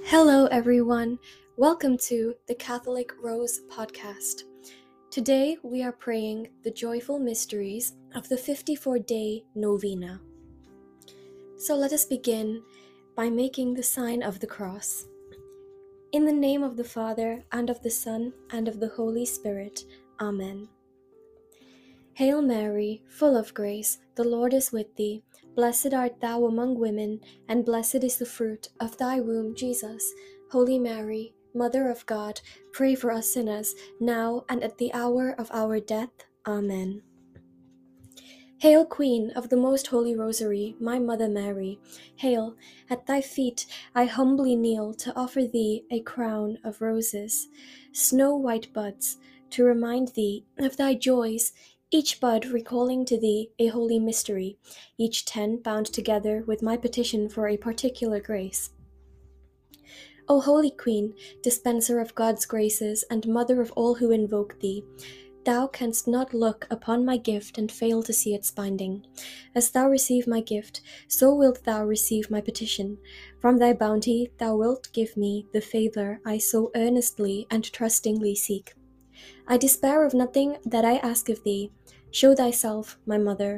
Hello, everyone. Welcome to the Catholic Rose podcast. Today, we are praying the joyful mysteries of the 54-day novena. So let us begin by making the sign of the cross. In the name of the Father, and of the Son, and of the Holy Spirit. Amen. Hail Mary, full of grace, the Lord is with thee. Blessed art thou among women, and blessed is the fruit of thy womb, Jesus. Holy Mary, Mother of God, pray for us sinners, now and at the hour of our death. Amen. Hail, Queen of the Most Holy Rosary, my Mother Mary. Hail, at thy feet I humbly kneel to offer thee a crown of roses, snow-white buds, to remind thee of thy joys, each bud recalling to thee a holy mystery, each 10 bound together with my petition for a particular grace. O Holy Queen, dispenser of God's graces and mother of all who invoke thee, thou canst not look upon my gift and fail to see its binding. As thou receive my gift, so wilt thou receive my petition. From thy bounty thou wilt give me the favor I so earnestly and trustingly seek. I despair of nothing that I ask of thee. Show thyself my mother.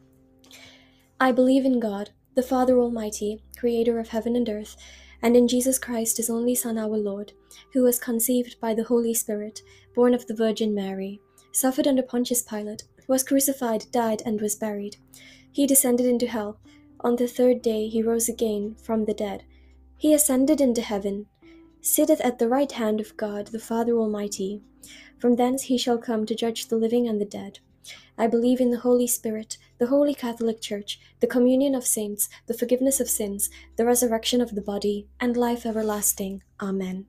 I believe in God, the Father Almighty, creator of heaven and earth, and in Jesus Christ, his only Son, our Lord, who was conceived by the Holy Spirit, born of the Virgin Mary, suffered under Pontius Pilate, was crucified, died, and was buried. He descended into hell. On the 3rd day he rose again from the dead. He ascended into heaven, sitteth at the right hand of God, the Father Almighty. From thence he shall come to judge the living and the dead. I believe in the Holy Spirit, the Holy Catholic Church, the communion of saints, the forgiveness of sins, the resurrection of the body, and life everlasting. Amen.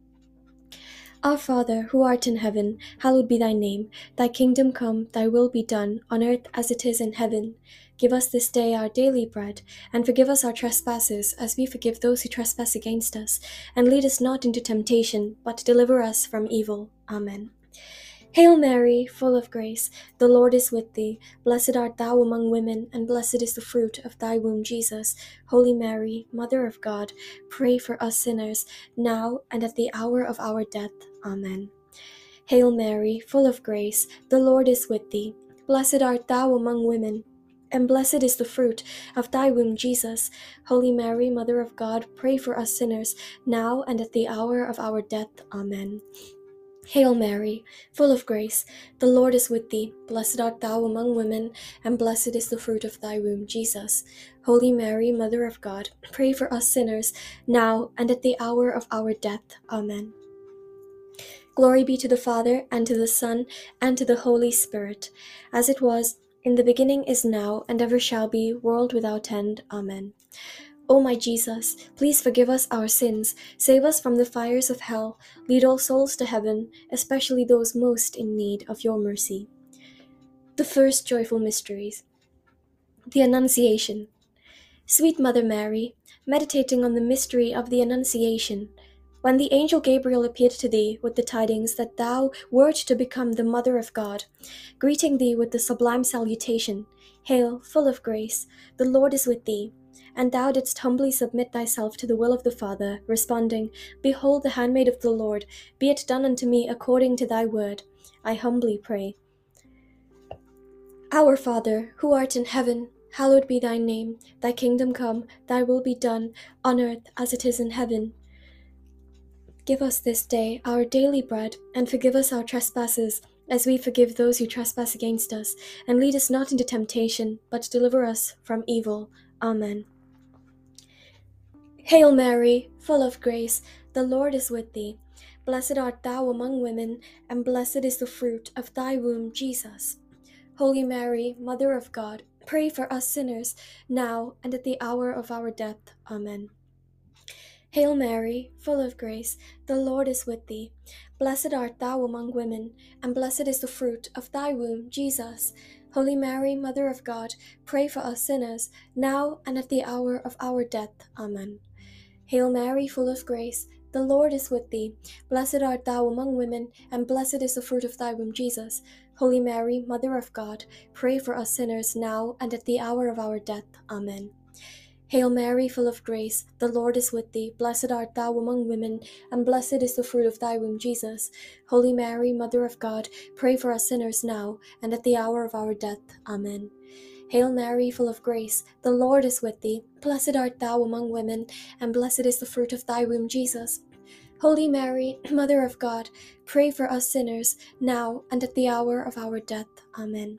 Our Father, who art in heaven, hallowed be thy name. Thy kingdom come, thy will be done, on earth as it is in heaven. Give us this day our daily bread, and forgive us our trespasses, as we forgive those who trespass against us. And lead us not into temptation, but deliver us from evil. Amen. Hail Mary, full of grace, the Lord is with thee. Blessed art thou among women, and blessed is the fruit of thy womb, Jesus. Holy Mary, Mother of God, pray for us sinners, now and at the hour of our death. Amen. Hail Mary, full of grace, the Lord is with thee. Blessed art thou among women, and blessed is the fruit of thy womb, Jesus. Holy Mary, Mother of God, pray for us sinners, now and at the hour of our death. Amen. Hail Mary, full of grace, the Lord is with thee. Blessed art thou among women, and blessed is the fruit of thy womb, Jesus. Holy Mary, Mother of God, pray for us sinners, now and at the hour of our death. Amen. Glory be to the Father, and to the Son, and to the Holy Spirit, as it was in the beginning, is now, and ever shall be, world without end. Amen. O my Jesus, please forgive us our sins, save us from the fires of hell, lead all souls to heaven, especially those most in need of your mercy. The first joyful mysteries. The Annunciation. Sweet Mother Mary, meditating on the mystery of the Annunciation, when the angel Gabriel appeared to thee with the tidings that thou wert to become the Mother of God, greeting thee with the sublime salutation, Hail, full of grace, the Lord is with thee. And thou didst humbly submit thyself to the will of the Father, responding, Behold the handmaid of the Lord, be it done unto me according to thy word. I humbly pray. Our Father, who art in heaven, hallowed be thy name. Thy kingdom come, thy will be done, on earth as it is in heaven. Give us this day our daily bread, and forgive us our trespasses, as we forgive those who trespass against us. And lead us not into temptation, but deliver us from evil. Amen. Hail Mary, full of grace, the Lord is with thee. Blessed art thou among women, and blessed is the fruit of thy womb, Jesus. Holy Mary, Mother of God, pray for us sinners, now and at the hour of our death. Amen. Hail Mary, full of grace, the Lord is with thee. Blessed art thou among women, and blessed is the fruit of thy womb, Jesus. Holy Mary, Mother of God, pray for us sinners, now and at the hour of our death. Amen. Hail Mary, full of grace, the Lord is with thee. Blessed art thou among women, and blessed is the fruit of thy womb, Jesus. Holy Mary, Mother of God, pray for us sinners now and at the hour of our death. Amen. Hail Mary, full of grace, the Lord is with thee. Blessed art thou among women, and blessed is the fruit of thy womb, Jesus. Holy Mary, Mother of God, pray for us sinners now, and at the hour of our death. Amen. Hail Mary, full of grace, the Lord is with thee. Blessed art thou among women, and blessed is the fruit of thy womb, Jesus. Holy Mary, Mother of God, pray for us sinners, now and at the hour of our death. Amen.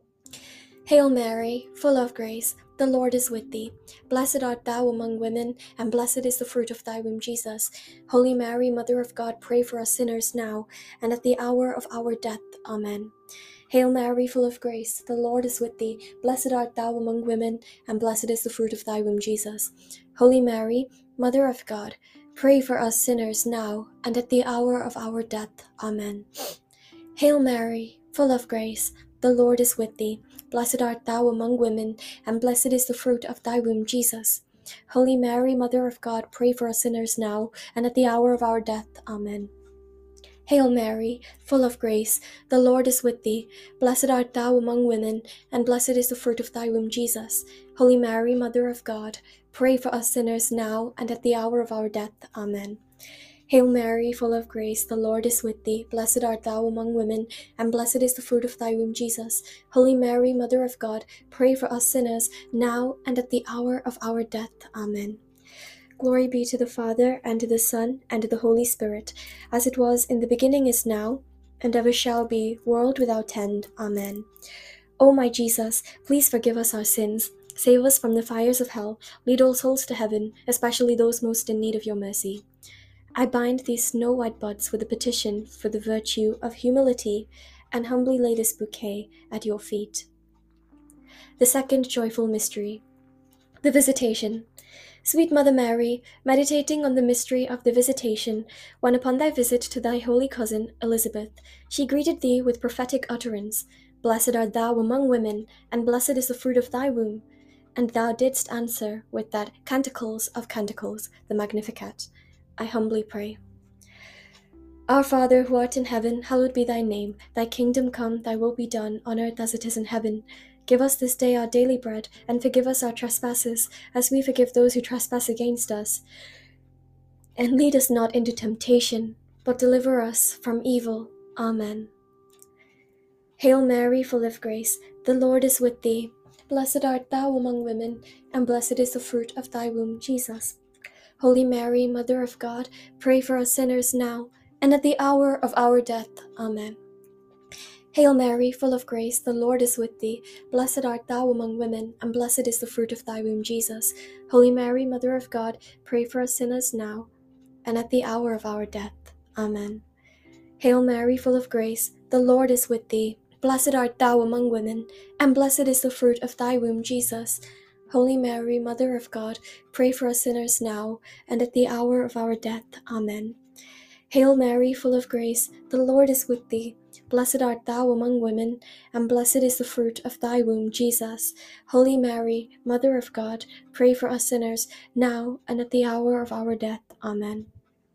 Hail Mary, full of grace, the Lord is with thee. Blessed art thou among women, and blessed is the fruit of thy womb, Jesus. Holy Mary, Mother of God, pray for us sinners now, and at the hour of our death. Amen. Hail Mary, full of grace, the Lord is with thee. Blessed art thou among women, and blessed is the fruit of thy womb, Jesus. Holy Mary, Mother of God, pray for us sinners now, and at the hour of our death. Amen. Hail Mary, full of grace, the Lord is with thee. Blessed art thou among women, and blessed is the fruit of thy womb, Jesus. Holy Mary, Mother of God, pray for us sinners now, and at the hour of our death. Amen. Hail Mary, full of grace, the Lord is with thee. Blessed art thou among women, and blessed is the fruit of thy womb, Jesus. Holy Mary, Mother of God, pray for us sinners now, and at the hour of our death. Amen. Hail Mary, full of grace, the Lord is with thee. Blessed art thou among women, and blessed is the fruit of thy womb, Jesus. Holy Mary, Mother of God, pray for us sinners, now and at the hour of our death. Amen. Glory be to the Father, and to the Son, and to the Holy Spirit, as it was in the beginning, is now, and ever shall be, world without end. Amen. O my Jesus, please forgive us our sins, save us from the fires of hell, lead all souls to heaven, especially those most in need of your mercy. I bind these snow-white buds with a petition for the virtue of humility, and humbly lay this bouquet at your feet. The second joyful mystery, the Visitation. Sweet Mother Mary, meditating on the mystery of the Visitation, when upon thy visit to thy holy cousin Elizabeth, she greeted thee with prophetic utterance, Blessed art thou among women, and blessed is the fruit of thy womb. And thou didst answer with that Canticles of Canticles, the Magnificat. I humbly pray. Our Father, who art in heaven, hallowed be thy name. Thy kingdom come, thy will be done, on earth as it is in heaven. Give us this day our daily bread, and forgive us our trespasses, as we forgive those who trespass against us. And lead us not into temptation, but deliver us from evil. Amen. Hail Mary, full of grace, the Lord is with thee. Blessed art thou among women, and blessed is the fruit of thy womb, Jesus. Holy Mary, Mother of God, pray for us sinners now, and at the hour of our death. Amen. Hail Mary, full of grace, the Lord is with thee. Blessed art thou among women, and blessed is the fruit of thy womb, Jesus. Holy Mary, Mother of God, pray for us sinners now, and at the hour of our death. Amen. Hail Mary, full of grace, the Lord is with thee. Blessed art thou among women, and blessed is the fruit of thy womb, Jesus. Holy Mary, Mother of God, pray for us sinners now, and at the hour of our death. Amen. Hail Mary, full of grace, the Lord is with thee. Blessed art thou among women, and blessed is the fruit of thy womb, Jesus. Holy Mary, Mother of God, pray for us sinners, now and at the hour of our death. Amen.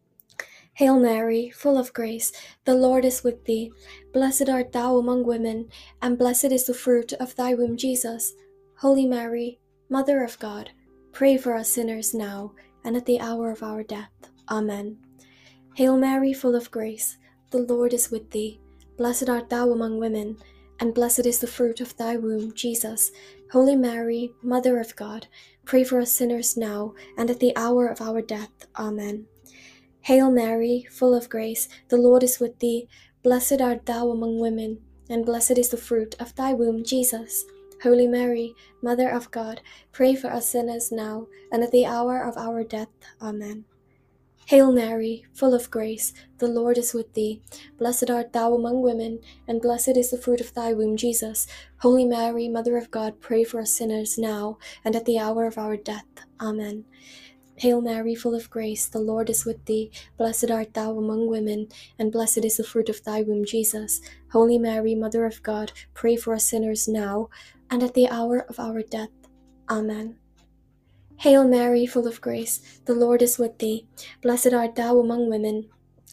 Hail Mary, full of grace, the Lord is with thee. Blessed art thou among women, and blessed is the fruit of thy womb, Jesus. Holy Mary, Mother of God, pray for us sinners now, and at the hour of our death. Amen. Hail Mary, full of grace, the Lord is with thee. Blessed art thou among women, and blessed is the fruit of thy womb, Jesus. Holy Mary, Mother of God, pray for us sinners now, and at the hour of our death. Amen. Hail Mary, full of grace, the Lord is with thee. Blessed art thou among women, and blessed is the fruit of thy womb, Jesus. Holy Mary, Mother of God, pray for us sinners now, and at the hour of our death. Amen. Hail Mary, full of grace, the Lord is with thee. Blessed art thou among women, and blessed is the fruit of thy womb, Jesus. Holy Mary, Mother of God, pray for us sinners now, and at the hour of our death. Amen. Hail Mary, full of grace, the Lord is with thee. Blessed art thou among women, and blessed is the fruit of thy womb, Jesus. Holy Mary, Mother of God, pray for us sinners now, and at the hour of our death. Amen. Hail Mary, full of grace, the Lord is with thee. Blessed art thou among women,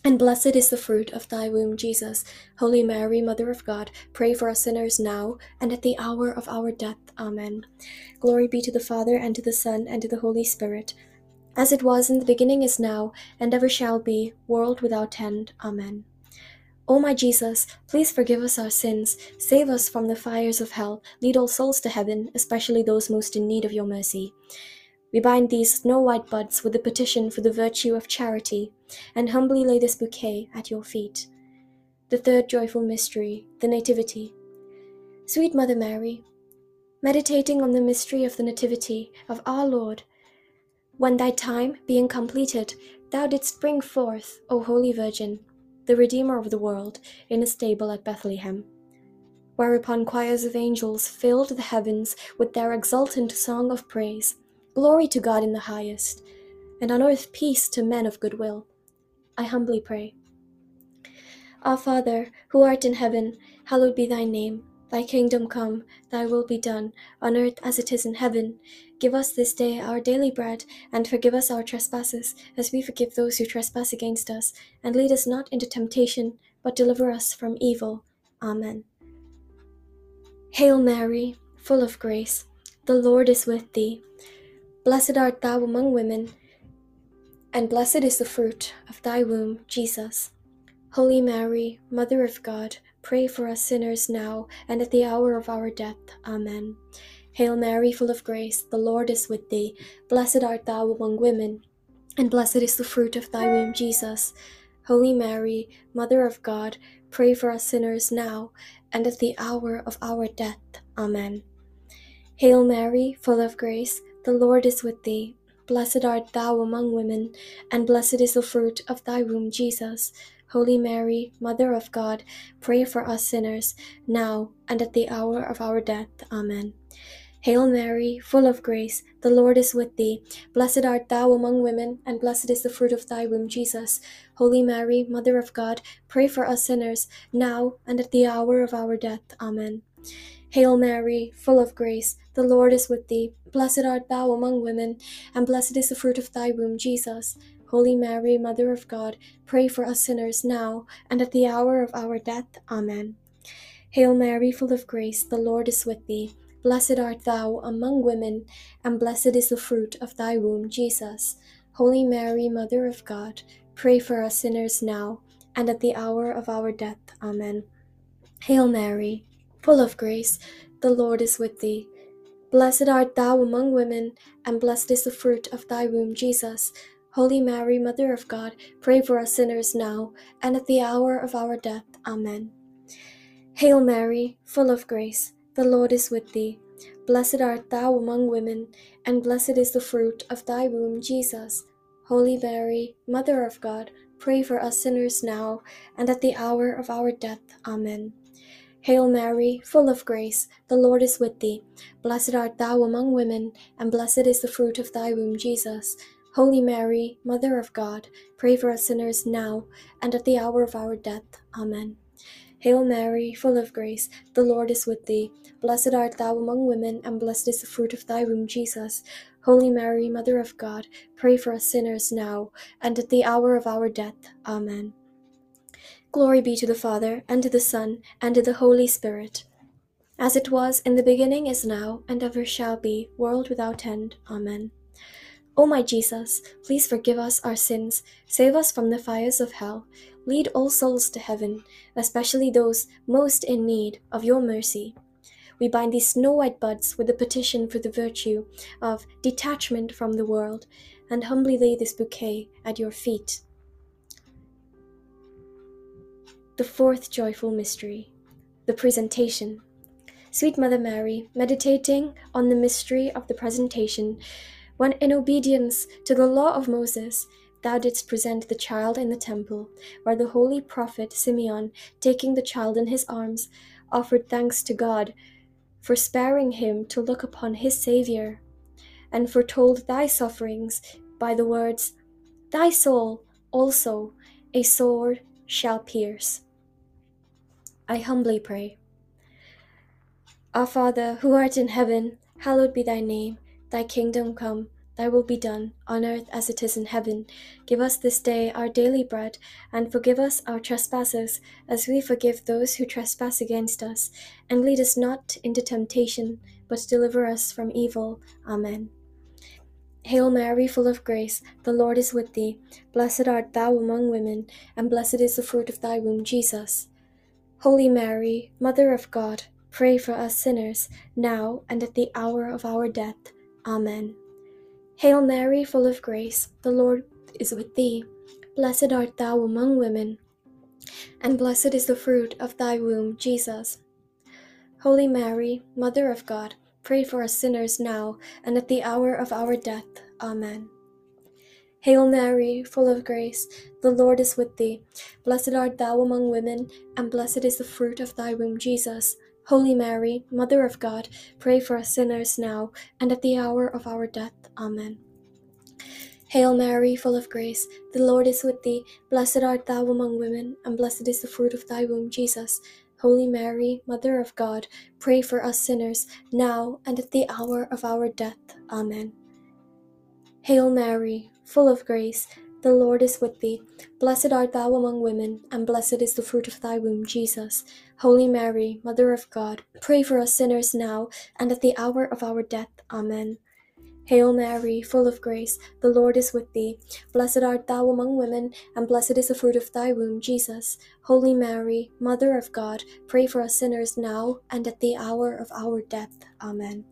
and blessed is the fruit of thy womb, Jesus. Holy Mary, Mother of God, pray for us sinners now and at the hour of our death. Amen. Glory be to the Father, and to the Son, and to the Holy Spirit, as it was in the beginning, is now, and ever shall be, world without end. Amen. O my Jesus, please forgive us our sins, save us from the fires of hell, lead all souls to heaven, especially those most in need of your mercy. We bind these snow-white buds with the petition for the virtue of charity, and humbly lay this bouquet at your feet. The third joyful mystery, the Nativity. Sweet Mother Mary, meditating on the mystery of the Nativity of our Lord, when thy time being completed, thou didst bring forth, O Holy Virgin, the Redeemer of the world, in a stable at Bethlehem. Whereupon choirs of angels filled the heavens with their exultant song of praise. Glory to God in the highest, and on earth peace to men of good will. I humbly pray. Our Father, who art in heaven, hallowed be thy name. Thy kingdom come, thy will be done, on earth as it is in heaven. Give us this day our daily bread, and forgive us our trespasses, as we forgive those who trespass against us. And lead us not into temptation, but deliver us from evil. Amen. Hail Mary, full of grace, the Lord is with thee. Blessed art thou among women, and blessed is the fruit of thy womb, Jesus. Holy Mary, Mother of God, pray for us sinners now and at the hour of our death. Amen. Hail Mary, full of grace, the Lord is with thee. Blessed art thou among women, and blessed is the fruit of thy womb, Jesus. Holy Mary, Mother of God, pray for us sinners now and at the hour of our death. Amen. Hail Mary, full of grace, the Lord is with thee. Blessed art thou among women, and blessed is the fruit of thy womb, Jesus. Holy Mary, Mother of God, pray for us sinners, now and at the hour of our death. Amen. Hail Mary, full of grace, the Lord is with thee. Blessed art thou among women, and blessed is the fruit of thy womb, Jesus. Holy Mary, Mother of God, pray for us sinners, now and at the hour of our death. Amen. Hail Mary, full of grace, the Lord is with thee. Blessed art thou among women, and blessed is the fruit of thy womb, Jesus. Holy Mary, Mother of God, pray for us sinners now and at the hour of our death. Amen. Hail Mary, full of grace, the Lord is with thee. Blessed art thou among women, and blessed is the fruit of thy womb, Jesus. Holy Mary, Mother of God, pray for us sinners now and at the hour of our death. Amen. Hail Mary, full of grace, the Lord is with thee. Blessed art thou among women, and blessed is the fruit of thy womb, Jesus. Holy Mary, Mother of God, pray for us sinners now and at the hour of our death. Amen. Hail Mary, full of grace, the Lord is with thee. Blessed art thou among women, and blessed is the fruit of thy womb, Jesus. Holy Mary, Mother of God, pray for us sinners now and at the hour of our death. Amen. Hail Mary, full of grace, the Lord is with thee. Blessed art thou among women, and blessed is the fruit of thy womb, Jesus. Holy Mary, Mother of God, pray for us sinners now and at the hour of our death. Amen. Hail Mary, full of grace, the Lord is with thee. Blessed art thou among women, and blessed is the fruit of thy womb, Jesus. Holy Mary, Mother of God, pray for us sinners now and at the hour of our death. Amen. Glory be to the Father, and to the Son, and to the Holy Spirit, as it was in the beginning, is now, and ever shall be, world without end. Amen. O my Jesus, please forgive us our sins, save us from the fires of hell, lead all souls to heaven, especially those most in need of your mercy. We bind these snow-white buds with a petition for the virtue of detachment from the world, and humbly lay this bouquet at your feet. The fourth joyful mystery, the Presentation. Sweet Mother Mary, meditating on the mystery of the Presentation, when in obedience to the law of Moses, thou didst present the child in the temple, where the holy prophet Simeon, taking the child in his arms, offered thanks to God for sparing him to look upon his Saviour, and foretold thy sufferings by the words, Thy soul also a sword shall pierce. I humbly pray. Our Father, who art in heaven, hallowed be thy name. Thy kingdom come, thy will be done, on earth as it is in heaven. Give us this day our daily bread, and forgive us our trespasses, as we forgive those who trespass against us. And lead us not into temptation, but deliver us from evil. Amen. Hail Mary, full of grace, the Lord is with thee. Blessed art thou among women, and blessed is the fruit of thy womb, Jesus. Holy Mary, Mother of God, pray for us sinners, now and at the hour of our death. Amen. Hail Mary, full of grace, the Lord is with thee. Blessed art thou among women, and blessed is the fruit of thy womb, Jesus. Holy Mary, Mother of God, pray for us sinners now and at the hour of our death. Amen. Hail Mary, full of grace, the Lord is with thee. Blessed art thou among women, and blessed is the fruit of thy womb, Jesus. Holy Mary, Mother of God, pray for us sinners now and at the hour of our death. Amen. Hail Mary, full of grace, the Lord is with thee. Blessed art thou among women, and blessed is the fruit of thy womb, Jesus. Holy Mary, Mother of God, pray for us sinners, now and at the hour of our death. Amen. Hail Mary, full of grace, the Lord is with thee. Blessed art thou among women, and blessed is the fruit of thy womb, Jesus. Holy Mary, Mother of God, pray for us sinners now and at the hour of our death. Amen. Hail Mary, full of grace, the Lord is with thee. Blessed art thou among women, and blessed is the fruit of thy womb, Jesus. Holy Mary, Mother of God, pray for us sinners now and at the hour of our death. Amen.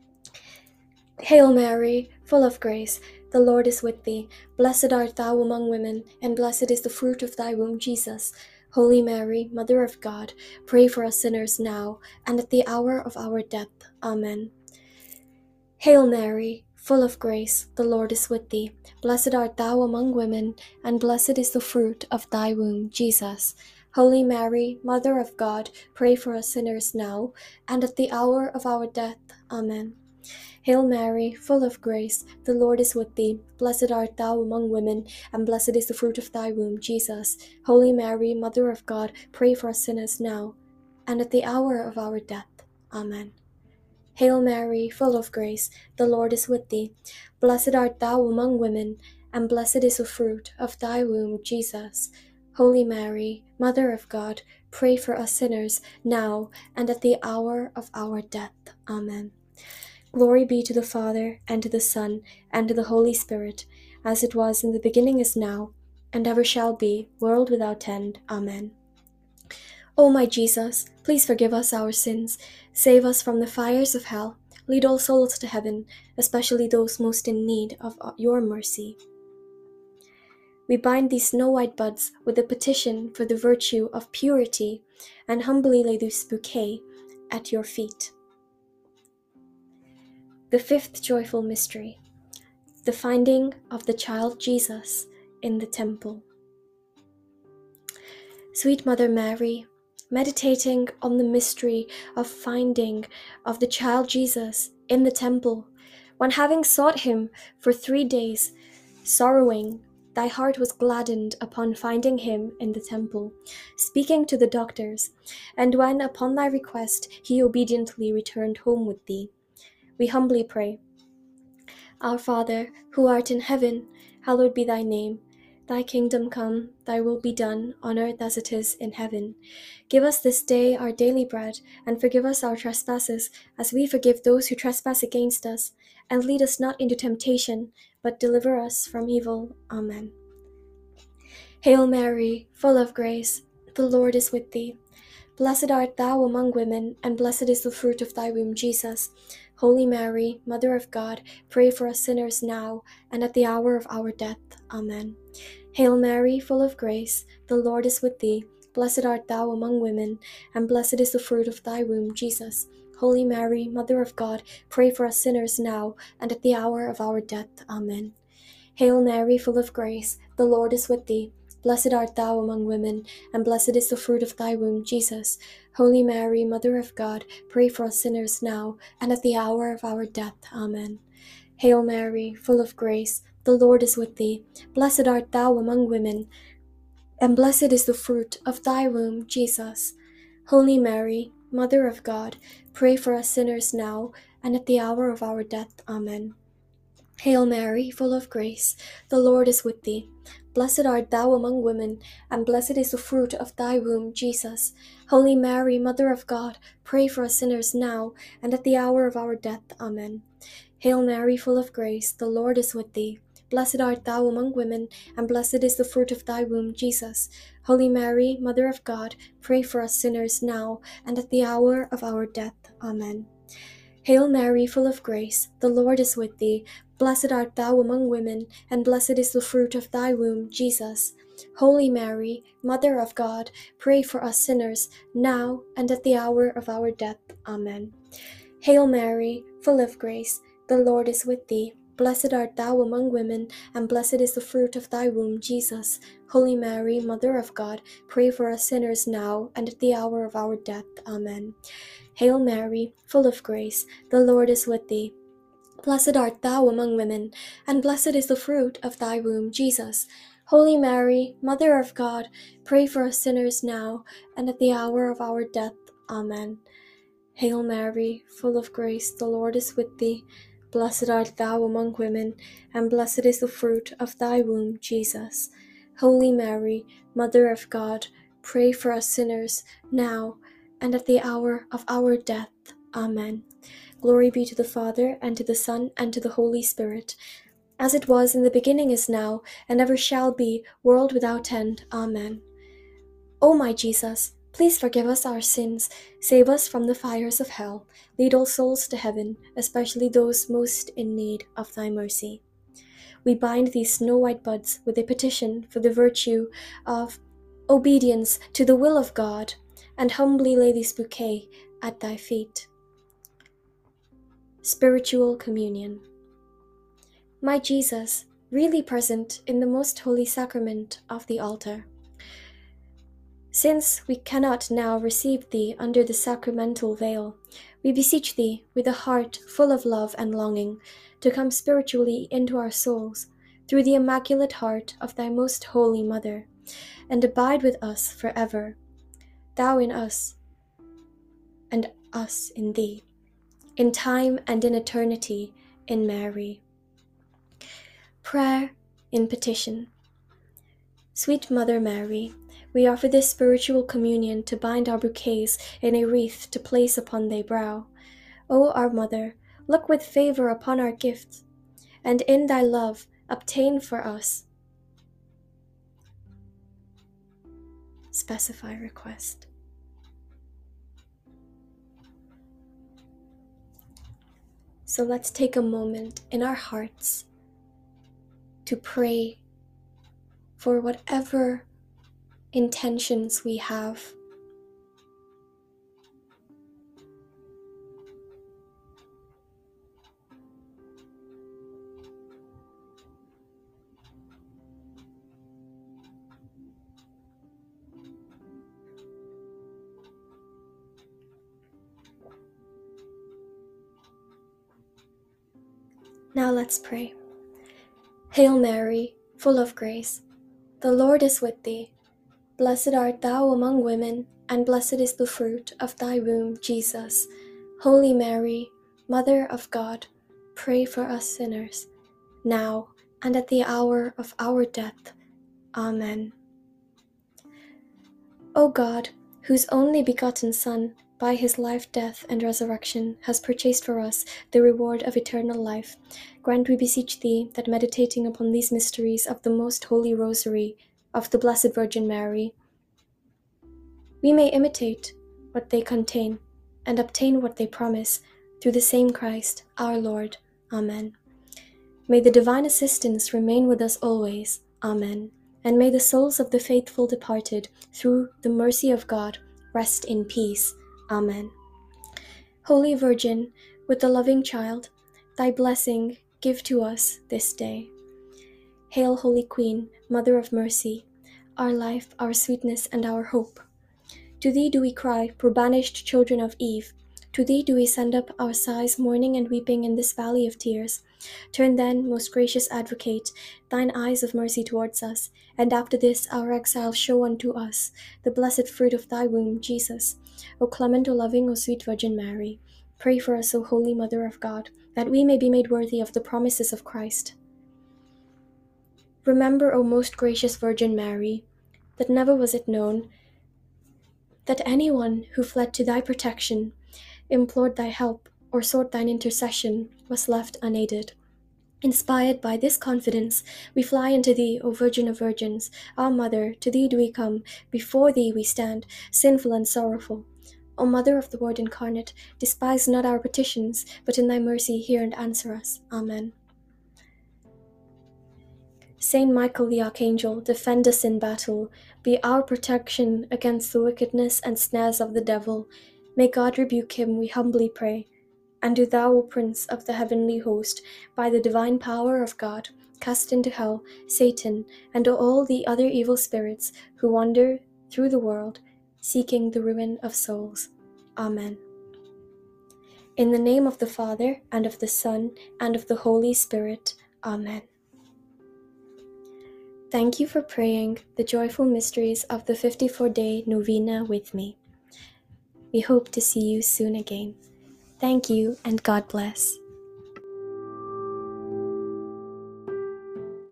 Hail Mary, full of grace, the Lord is with thee. Blessed art thou among women, and blessed is the fruit of thy womb, Jesus. Holy Mary, Mother of God, pray for us sinners now and at the hour of our death. Amen. Hail Mary, full of grace, the Lord is with thee. Blessed art thou among women, and blessed is the fruit of thy womb, Jesus. Holy Mary, Mother of God, pray for us sinners now and at the hour of our death. Amen. Hail Mary, full of grace, the Lord is with thee. Blessed art thou among women, and blessed is the fruit of thy womb, Jesus. Holy Mary, Mother of God, pray for us sinners now and at the hour of our death. Amen. Hail Mary, full of grace, the Lord is with thee. Blessed art thou among women, and blessed is the fruit of thy womb, Jesus. Holy Mary, Mother of God, pray for us sinners, now and at the hour of our death. Amen. Glory be to the Father, and to the Son, and to the Holy Spirit, as it was in the beginning, is now, and ever shall be, world without end. Amen. O my Jesus, please forgive us our sins, save us from the fires of hell, lead all souls to heaven, especially those most in need of your mercy. We bind these snow-white buds with a petition for the virtue of purity, and humbly lay this bouquet at your feet. The fifth joyful mystery, the finding of the child Jesus in the temple. Sweet Mother Mary, meditating on the mystery of finding of the child Jesus in the temple, when having sought him for 3 days, sorrowing, thy heart was gladdened upon finding him in the temple, speaking to the doctors, and when upon thy request he obediently returned home with thee, we humbly pray. Our Father, who art in heaven, hallowed be thy name. Thy kingdom come, thy will be done, on earth as it is in heaven. Give us this day our daily bread, and forgive us our trespasses, as we forgive those who trespass against us. And lead us not into temptation, but deliver us from evil. Amen. Hail Mary, full of grace, the Lord is with thee. Blessed art thou among women, and blessed is the fruit of thy womb, Jesus. Holy Mary, Mother of God, pray for us sinners now and at the hour of our death. Amen. Hail Mary, full of grace, the Lord is with thee. Blessed art thou among women, and blessed is the fruit of thy womb, Jesus. Holy Mary, Mother of God, pray for us sinners now and at the hour of our death. Amen. Hail Mary, full of grace, the Lord is with thee. Blessed art thou among women, and blessed is the fruit of thy womb, Jesus. Holy Mary, Mother of God, pray for us sinners now and at the hour of our death. Amen. Hail Mary, full of grace, the Lord is with thee. Blessed art thou among women, and blessed is the fruit of thy womb, Jesus. Holy Mary, Mother of God, pray for us sinners now and at the hour of our death. Amen. Hail Mary, full of grace, the Lord is with thee. Blessed art thou among women, and blessed is the fruit of thy womb, Jesus. Holy Mary, Mother of God, pray for us sinners now and at the hour of our death. Amen. Hail Mary, full of grace, the Lord is with thee. Blessed art thou among women, and blessed is the fruit of thy womb, Jesus. Holy Mary, Mother of God, pray for us sinners now and at the hour of our death. Amen. Hail Mary, full of grace, the Lord is with thee. Blessed art thou among women, and blessed is the fruit of thy womb, Jesus. Holy Mary, Mother of God, pray for us sinners, now and at the hour of our death. Amen. Hail Mary, full of grace, the Lord is with thee. Blessed art thou among women, and blessed is the fruit of thy womb, Jesus. Holy Mary, Mother of God, pray for us sinners now and at the hour of our death. Amen. Hail Mary, full of grace, the Lord is with thee. Blessed art thou among women, and blessed is the fruit of thy womb, Jesus. Holy Mary, Mother of God, pray for us sinners now and at the hour of our death. Amen. Hail Mary, full of grace, the Lord is with thee. Blessed art thou among women, and blessed is the fruit of thy womb, Jesus. Holy Mary, Mother of God, pray for us sinners now and at the hour of our death. Amen. Glory be to the Father, and to the Son, and to the Holy Spirit, as it was in the beginning, is now, and ever shall be, world without end. Amen. O my Jesus, please forgive us our sins, save us from the fires of hell, lead all souls to heaven, especially those most in need of thy mercy. We bind these snow-white buds with a petition for the virtue of obedience to the will of God, and humbly lay this bouquet at thy feet. Spiritual Communion. My Jesus, really present in the most holy sacrament of the altar, since we cannot now receive thee under the sacramental veil, we beseech thee with a heart full of love and longing to come spiritually into our souls through the Immaculate Heart of thy most holy Mother, and abide with us forever, thou in us, and us in thee, in time and in eternity, in Mary. Prayer in petition. Sweet Mother Mary, we offer this spiritual communion to bind our bouquets in a wreath to place upon thy brow. O our Mother, look with favor upon our gifts, and in thy love obtain for us. Specify request. So let's take a moment in our hearts to pray for whatever intentions we have. Now let's pray. Hail Mary, full of grace, the Lord is with thee. Blessed art thou among women, and blessed is the fruit of thy womb, Jesus. Holy Mary, Mother of God, pray for us sinners, now and at the hour of our death. Amen. O God, whose only begotten Son, by his life, death, and resurrection, has purchased for us the reward of eternal life, grant, we beseech thee, that meditating upon these mysteries of the most holy Rosary of the Blessed Virgin Mary, we may imitate what they contain and obtain what they promise, through the same Christ our Lord. Amen. May the divine assistance remain with us always. Amen. And may the souls of the faithful departed, through the mercy of God, rest in peace. Amen. Holy Virgin, with the loving child, thy blessing give to us this day. Hail, Holy Queen, Mother of Mercy, our life, our sweetness, and our hope. To thee do we cry, poor banished children of Eve. To thee do we send up our sighs, mourning and weeping in this valley of tears. Turn then, most gracious Advocate, thine eyes of mercy towards us, and after this our exile show unto us the blessed fruit of thy womb, Jesus. O clement, O loving, O sweet Virgin Mary, pray for us, O Holy Mother of God, that we may be made worthy of the promises of Christ. Remember, O most gracious Virgin Mary, that never was it known that anyone who fled to thy protection, implored thy help, or sought thine intercession was left unaided. Inspired by this confidence, we fly unto thee, O Virgin of Virgins, our Mother. To thee do we come, before thee we stand, sinful and sorrowful. O Mother of the Word incarnate, despise not our petitions, but in thy mercy hear and answer us. Amen. Saint Michael the Archangel, defend us in battle. Be our protection against the wickedness and snares of the devil. May God rebuke him, we humbly pray. And do thou, O Prince of the heavenly host, by the divine power of God, cast into hell Satan and all the other evil spirits who wander through the world, seeking the ruin of souls. Amen. In the name of the Father, and of the Son, and of the Holy Spirit. Amen. Thank you for praying the joyful mysteries of the 54-day novena with me. We hope to see you soon again. Thank you, and God bless.